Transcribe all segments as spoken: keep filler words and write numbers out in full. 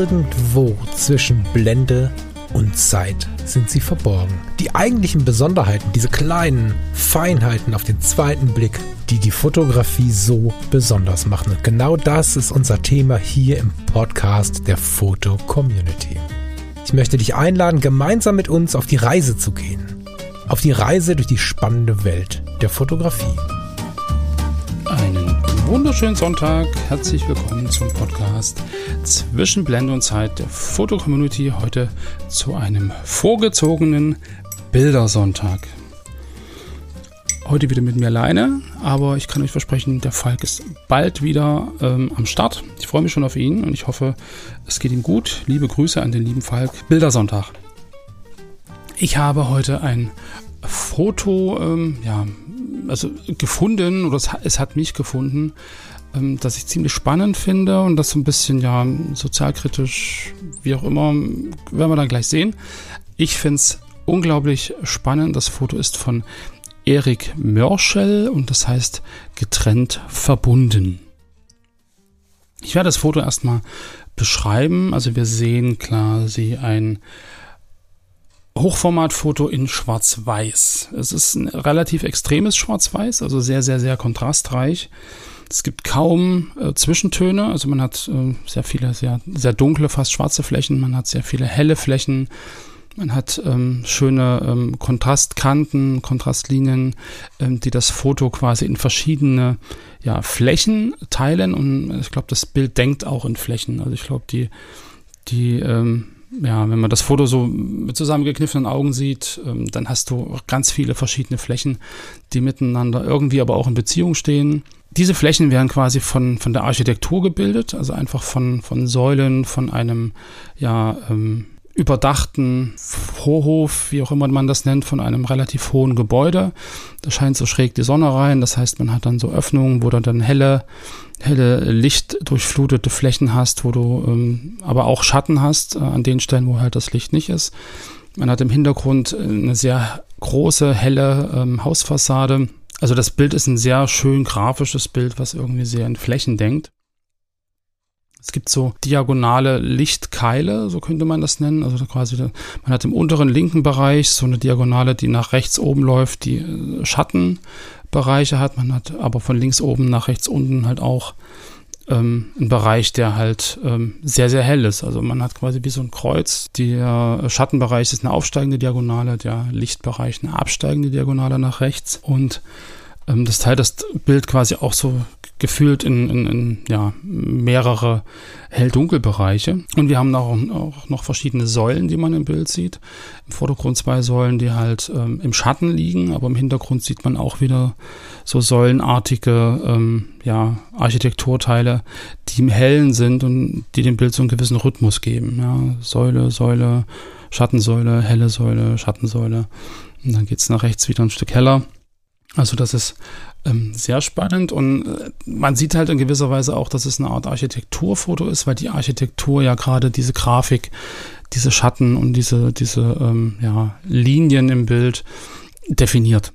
Irgendwo zwischen Blende und Zeit sind sie verborgen. Die eigentlichen Besonderheiten, diese kleinen Feinheiten auf den zweiten Blick, die die Fotografie so besonders machen. Und genau das ist unser Thema hier im Podcast der Foto-Community. Ich möchte dich einladen, gemeinsam mit uns auf die Reise zu gehen. Auf die Reise durch die spannende Welt der Fotografie. Einen wunderschönen Sonntag. Herzlich willkommen zum Podcast Zwischen Blende und Zeit der Foto-Community. Heute zu einem vorgezogenen Bildersonntag. Heute wieder mit mir alleine, aber ich kann euch versprechen, der Falk ist bald wieder ähm, am Start. Ich freue mich schon auf ihn und ich hoffe, es geht ihm gut. Liebe Grüße an den lieben Falk. Bildersonntag. Ich habe heute ein Foto, ähm, ja, also gefunden, oder es, es hat mich gefunden, ähm, das ich ziemlich spannend finde und das so ein bisschen, ja, sozialkritisch, wie auch immer, werden wir dann gleich sehen. Ich finde es unglaublich spannend. Das Foto ist von Erik Mörschel und das heißt getrennt verbunden. Ich werde das Foto erstmal beschreiben. Also wir sehen quasi ein Hochformatfoto in Schwarz-Weiß. Es ist ein relativ extremes Schwarz-Weiß, also sehr, sehr, sehr kontrastreich. Es gibt kaum äh, Zwischentöne, also man hat äh, sehr viele, sehr, sehr dunkle, fast schwarze Flächen, man hat sehr viele helle Flächen, man hat ähm, schöne ähm, Kontrastkanten, Kontrastlinien, ähm, die das Foto quasi in verschiedene ja, Flächen teilen und ich glaube, das Bild denkt auch in Flächen. Also ich glaube, die, die ähm, ja, wenn man das Foto so mit zusammengekniffenen Augen sieht, ähm, dann hast du ganz viele verschiedene Flächen, die miteinander irgendwie aber auch in Beziehung stehen. Diese Flächen werden quasi von, von der Architektur gebildet, also einfach von, von Säulen, von einem ja, ähm, überdachten Vorhof, wie auch immer man das nennt, von einem relativ hohen Gebäude. Da scheint so schräg die Sonne rein, das heißt, man hat dann so Öffnungen, wo du dann helle, helle lichtdurchflutete Flächen hast, wo du ähm, aber auch Schatten hast, äh, an den Stellen, wo halt das Licht nicht ist. Man hat im Hintergrund eine sehr große, helle ähm, Hausfassade. Also das Bild ist ein sehr schön grafisches Bild, was irgendwie sehr in Flächen denkt. Es gibt so diagonale Lichtkeile, so könnte man das nennen. Also quasi, man hat im unteren linken Bereich so eine Diagonale, die nach rechts oben läuft, die Schattenbereiche hat. Man hat aber von links oben nach rechts unten halt auch ähm, einen Bereich, der halt ähm, sehr, sehr hell ist. Also man hat quasi wie so ein Kreuz. Der Schattenbereich ist eine aufsteigende Diagonale, der Lichtbereich eine absteigende Diagonale nach rechts. Und ähm, das teilt das Bild quasi auch so gefühlt in, in, in ja, mehrere Hell-Dunkel-Bereiche. Und wir haben auch, auch noch verschiedene Säulen, die man im Bild sieht. Im Vordergrund zwei Säulen, die halt ähm, im Schatten liegen, aber im Hintergrund sieht man auch wieder so säulenartige ähm, ja, Architekturteile, die im Hellen sind und die dem Bild so einen gewissen Rhythmus geben. Ja, Säule, Säule, Schattensäule, helle Säule, Schattensäule. Und dann geht es nach rechts wieder ein Stück heller. Also das ist ähm, sehr spannend und äh, man sieht halt in gewisser Weise auch, dass es eine Art Architekturfoto ist, weil die Architektur ja gerade diese Grafik, diese Schatten und diese, diese ähm, ja, Linien im Bild definiert.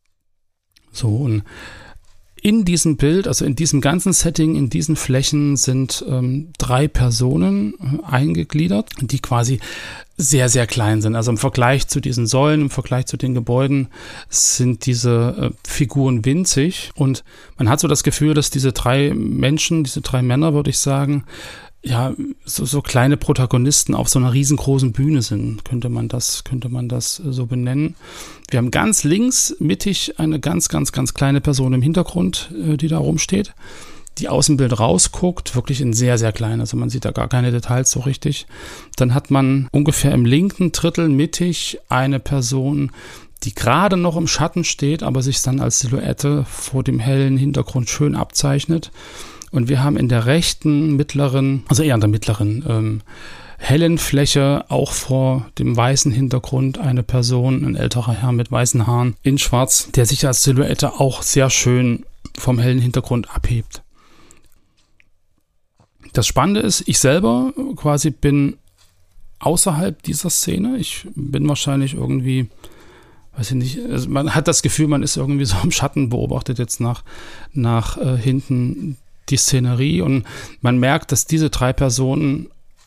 So, und in diesem Bild, also in diesem ganzen Setting, in diesen Flächen sind ähm, drei Personen äh, eingegliedert, die quasi sehr, sehr klein sind. Also im Vergleich zu diesen Säulen, im Vergleich zu den Gebäuden sind diese äh, Figuren winzig. Und man hat so das Gefühl, dass diese drei Menschen, diese drei Männer, würde ich sagen, ja, so, so kleine Protagonisten auf so einer riesengroßen Bühne sind, könnte man das, könnte man das so benennen. Wir haben ganz links mittig eine ganz, ganz, ganz kleine Person im Hintergrund, die da rumsteht, die aus dem Bild rausguckt, wirklich in sehr, sehr klein, also man sieht da gar keine Details so richtig. Dann hat man ungefähr im linken Drittel mittig eine Person, die gerade noch im Schatten steht, aber sich dann als Silhouette vor dem hellen Hintergrund schön abzeichnet. Und wir haben in der rechten, mittleren, also eher in der mittleren, ähm, hellen Fläche, auch vor dem weißen Hintergrund, eine Person, ein älterer Herr mit weißen Haaren in schwarz, der sich als Silhouette auch sehr schön vom hellen Hintergrund abhebt. Das Spannende ist, ich selber quasi bin außerhalb dieser Szene. Ich bin wahrscheinlich irgendwie, weiß ich nicht, also man hat das Gefühl, man ist irgendwie so im Schatten, beobachtet jetzt nach, nach äh, hinten die Szenerie und man merkt, dass diese drei Personen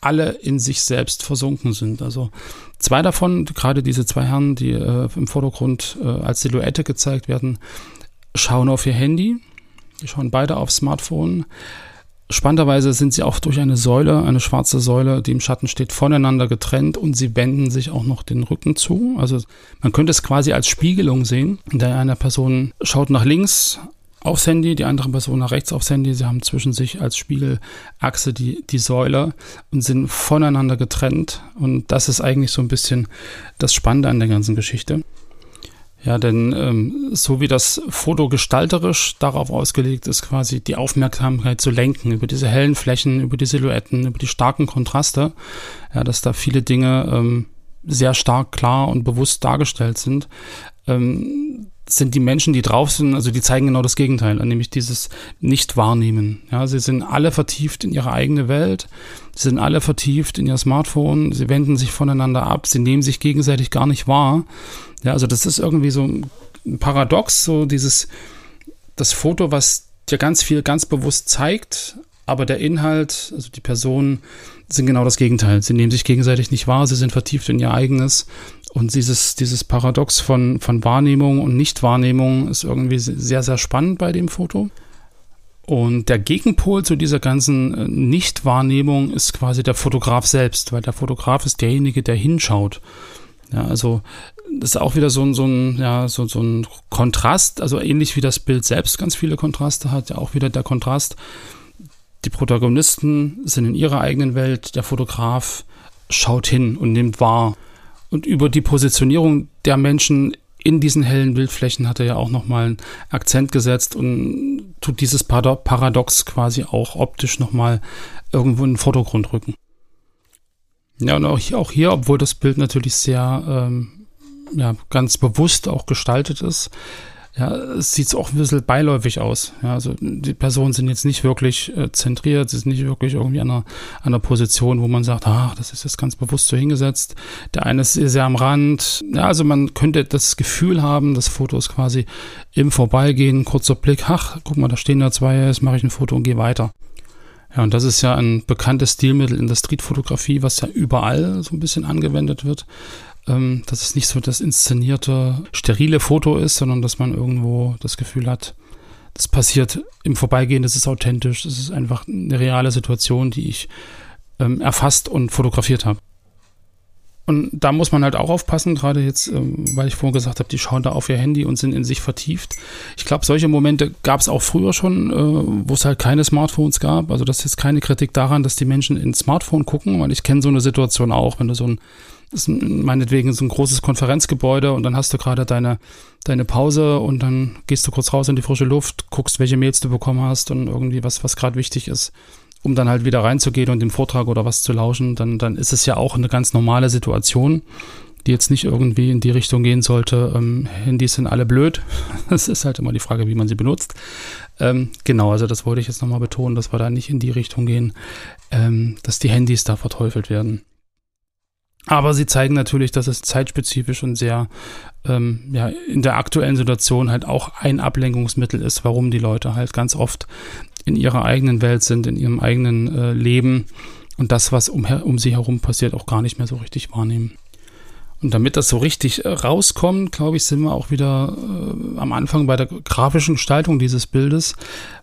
alle in sich selbst versunken sind. Also zwei davon, gerade diese zwei Herren, die äh, im Vordergrund äh, als Silhouette gezeigt werden, schauen auf ihr Handy. Die schauen beide aufs Smartphone. Spannenderweise sind sie auch durch eine Säule, eine schwarze Säule, die im Schatten steht, voneinander getrennt und sie wenden sich auch noch den Rücken zu. Also man könnte es quasi als Spiegelung sehen. Der eine Person schaut nach links aufs Handy, die andere Person nach rechts aufs Handy. Sie haben zwischen sich als Spiegelachse die, die Säule und sind voneinander getrennt. Und das ist eigentlich so ein bisschen das Spannende an der ganzen Geschichte. Ja, denn ähm, so wie das Foto gestalterisch darauf ausgelegt ist, quasi die Aufmerksamkeit zu lenken über diese hellen Flächen, über die Silhouetten, über die starken Kontraste, ja, dass da viele Dinge ähm, sehr stark, klar und bewusst dargestellt sind, ähm, sind die Menschen, die drauf sind, also die zeigen genau das Gegenteil, nämlich dieses Nicht-Wahrnehmen. Ja, sie sind alle vertieft in ihre eigene Welt, sie sind alle vertieft in ihr Smartphone, sie wenden sich voneinander ab, sie nehmen sich gegenseitig gar nicht wahr. Ja, also das ist irgendwie so ein Paradox, so dieses, das Foto, was dir ganz viel ganz bewusst zeigt, aber der Inhalt, also die Personen, sind genau das Gegenteil. Sie nehmen sich gegenseitig nicht wahr, sie sind vertieft in ihr eigenes. Und dieses, dieses Paradox von, von Wahrnehmung und Nichtwahrnehmung ist irgendwie sehr, sehr spannend bei dem Foto. Und der Gegenpol zu dieser ganzen Nichtwahrnehmung ist quasi der Fotograf selbst, weil der Fotograf ist derjenige, der hinschaut. Ja, also das ist auch wieder so ein, so ein, ja, so, so ein Kontrast, also ähnlich wie das Bild selbst ganz viele Kontraste hat, ja auch wieder der Kontrast. Die Protagonisten sind in ihrer eigenen Welt, der Fotograf schaut hin und nimmt wahr. Und über die Positionierung der Menschen in diesen hellen Bildflächen hat er ja auch nochmal einen Akzent gesetzt und tut dieses Paradox quasi auch optisch nochmal irgendwo in den Vordergrund rücken. Ja, und auch hier, auch hier, obwohl das Bild natürlich sehr ähm, ja, ganz bewusst auch gestaltet ist, ja, es sieht auch ein bisschen beiläufig aus. Ja, also die Personen sind jetzt nicht wirklich äh, zentriert, sie sind nicht wirklich irgendwie an einer, an einer Position, wo man sagt, ach, das ist jetzt ganz bewusst so hingesetzt. Der eine ist sehr am Rand. Ja, also man könnte das Gefühl haben, das Foto ist quasi im Vorbeigehen, kurzer Blick, ach, guck mal, da stehen da zwei, jetzt mache ich ein Foto und gehe weiter. Ja, und das ist ja ein bekanntes Stilmittel in der Streetfotografie, was ja überall so ein bisschen angewendet wird. Ähm, dass es nicht so das inszenierte, sterile Foto ist, sondern dass man irgendwo das Gefühl hat, das passiert im Vorbeigehen, das ist authentisch, das ist einfach eine reale Situation, die ich ähm, erfasst und fotografiert habe. Und da muss man halt auch aufpassen, gerade jetzt, ähm, weil ich vorhin gesagt habe, die schauen da auf ihr Handy und sind in sich vertieft. Ich glaube, solche Momente gab es auch früher schon, äh, wo es halt keine Smartphones gab. Also das ist jetzt keine Kritik daran, dass die Menschen ins Smartphone gucken, weil ich kenne so eine Situation auch, wenn du so ein Das ist meinetwegen so ein großes Konferenzgebäude und dann hast du gerade deine, deine Pause und dann gehst du kurz raus in die frische Luft, guckst, welche Mails du bekommen hast und irgendwie was, was gerade wichtig ist, um dann halt wieder reinzugehen und dem Vortrag oder was zu lauschen, dann, dann ist es ja auch eine ganz normale Situation, die jetzt nicht irgendwie in die Richtung gehen sollte, ähm, Handys sind alle blöd. Das ist halt immer die Frage, wie man sie benutzt. Ähm, genau, also das wollte ich jetzt nochmal betonen, dass wir da nicht in die Richtung gehen, ähm, dass die Handys da verteufelt werden. Aber sie zeigen natürlich, dass es zeitspezifisch und sehr ähm, ja, in der aktuellen Situation halt auch ein Ablenkungsmittel ist, warum die Leute halt ganz oft in ihrer eigenen Welt sind, in ihrem eigenen äh, Leben und das, was um, um sie herum passiert, auch gar nicht mehr so richtig wahrnehmen. Und damit das so richtig äh, rauskommt, glaube ich, sind wir auch wieder äh, am Anfang bei der grafischen Gestaltung dieses Bildes,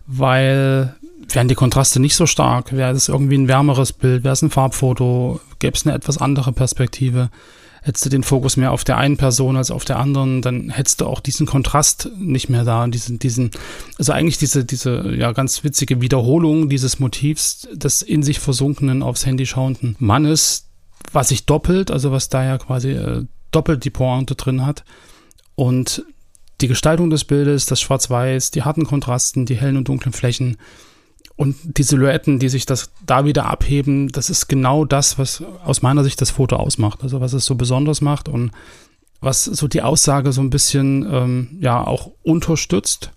weil wären die Kontraste nicht so stark, wäre es irgendwie ein wärmeres Bild, wäre es ein Farbfoto, gäbe es eine etwas andere Perspektive, hättest du den Fokus mehr auf der einen Person als auf der anderen, dann hättest du auch diesen Kontrast nicht mehr da, diesen, diesen, also eigentlich diese, diese, ja, ganz witzige Wiederholung dieses Motivs des in sich versunkenen, aufs Handy schauenden Mannes, was sich doppelt, also was da ja quasi äh, doppelt die Pointe drin hat und die Gestaltung des Bildes, das Schwarz-Weiß, die harten Kontrasten, die hellen und dunklen Flächen, und die Silhouetten, die sich das da wieder abheben, das ist genau das, was aus meiner Sicht das Foto ausmacht. Also was es so besonders macht und was so die Aussage so ein bisschen ähm, ja auch unterstützt.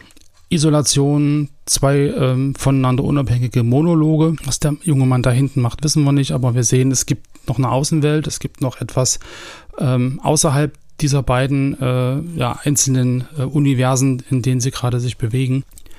Isolation, zwei ähm, voneinander unabhängige Monologe. Was der junge Mann da hinten macht, wissen wir nicht, aber wir sehen, es gibt noch eine Außenwelt, es gibt noch etwas ähm, außerhalb dieser beiden äh, ja, einzelnen äh, Universen, in denen sie gerade sich bewegen.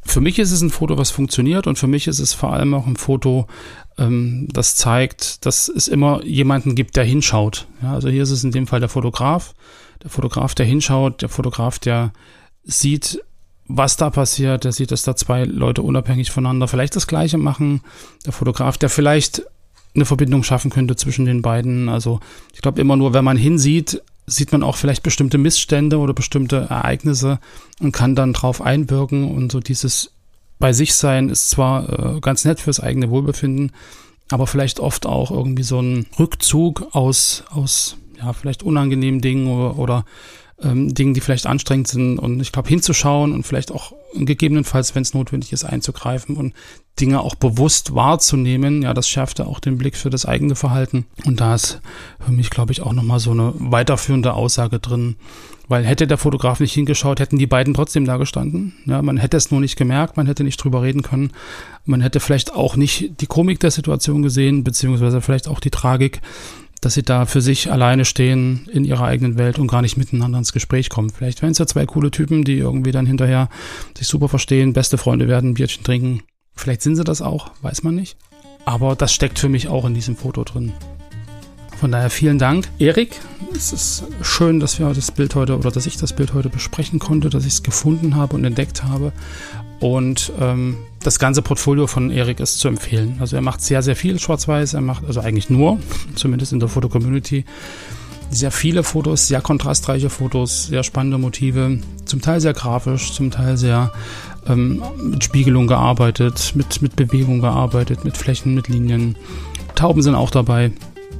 Für mich ist es ein Foto, was funktioniert, und für mich ist es vor allem auch ein Foto, ähm, das zeigt, dass es immer jemanden gibt, der hinschaut. Ja, also hier ist es in dem Fall der Fotograf, der Fotograf, der hinschaut, der Fotograf, der sieht, was da passiert, der sieht, dass da zwei Leute unabhängig voneinander vielleicht das Gleiche machen, der Fotograf, der vielleicht eine Verbindung schaffen könnte zwischen den beiden. Also ich glaube, immer nur, wenn man hinsieht, sieht man auch vielleicht bestimmte Missstände oder bestimmte Ereignisse und kann dann drauf einwirken. Und so dieses bei sich sein ist zwar äh, ganz nett fürs eigene Wohlbefinden, aber vielleicht oft auch irgendwie so ein Rückzug aus, aus ja, vielleicht unangenehmen Dingen oder, oder ähm, Dingen, die vielleicht anstrengend sind. Und ich glaube, hinzuschauen und vielleicht auch gegebenenfalls, wenn es notwendig ist, einzugreifen und Dinge auch bewusst wahrzunehmen, ja, das schärft ja auch den Blick für das eigene Verhalten. Und da ist für mich, glaube ich, auch nochmal so eine weiterführende Aussage drin. Weil hätte der Fotograf nicht hingeschaut, hätten die beiden trotzdem da gestanden. Ja, man hätte es nur nicht gemerkt, man hätte nicht drüber reden können. Man hätte vielleicht auch nicht die Komik der Situation gesehen, beziehungsweise vielleicht auch die Tragik, dass sie da für sich alleine stehen in ihrer eigenen Welt und gar nicht miteinander ins Gespräch kommen. Vielleicht wären es ja zwei coole Typen, die irgendwie dann hinterher sich super verstehen, beste Freunde werden, ein Bierchen trinken. Vielleicht sind sie das auch, weiß man nicht. Aber das steckt für mich auch in diesem Foto drin. Von daher vielen Dank, Erik. Es ist schön, dass wir das Bild heute oder dass ich das Bild heute besprechen konnte, dass ich es gefunden habe und entdeckt habe. Und ähm, das ganze Portfolio von Erik ist zu empfehlen. Also er macht sehr, sehr viel Schwarz-Weiß. Er macht also eigentlich nur, zumindest in der Foto-Community, sehr viele Fotos, sehr kontrastreiche Fotos, sehr spannende Motive, zum Teil sehr grafisch, zum Teil sehr ähm, mit Spiegelung gearbeitet, mit, mit Bewegung gearbeitet, mit Flächen, mit Linien. Tauben sind auch dabei.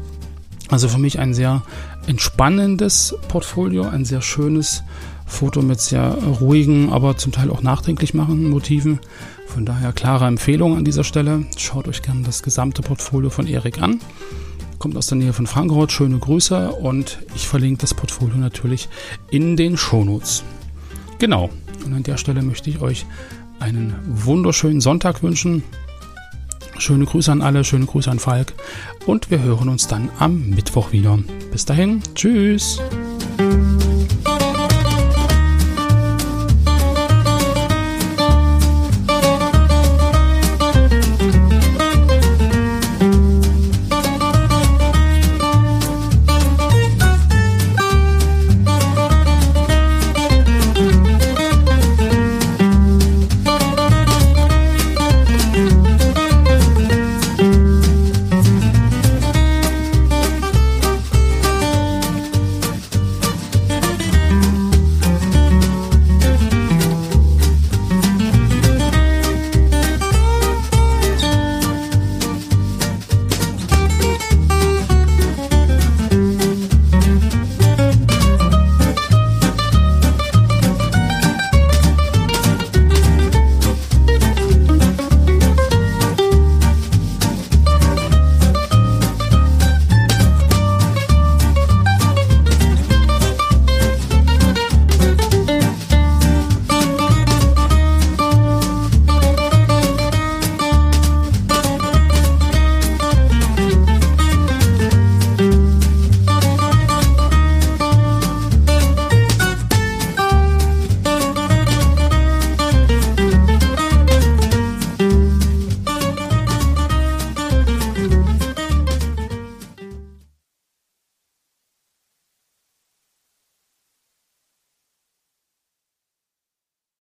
Also für mich ein sehr entspannendes Portfolio, ein sehr schönes Foto mit sehr ruhigen, aber zum Teil auch nachdenklich machenden Motiven. Von daher klare Empfehlung an dieser Stelle. Schaut euch gerne das gesamte Portfolio von Erik an. Kommt aus der Nähe von Frankfurt. Schöne Grüße, und ich verlinke das Portfolio natürlich in den Shownotes. Genau. Und an der Stelle möchte ich euch einen wunderschönen Sonntag wünschen. Schöne Grüße an alle, schöne Grüße an Falk, und wir hören uns dann am Mittwoch wieder. Bis dahin, tschüss!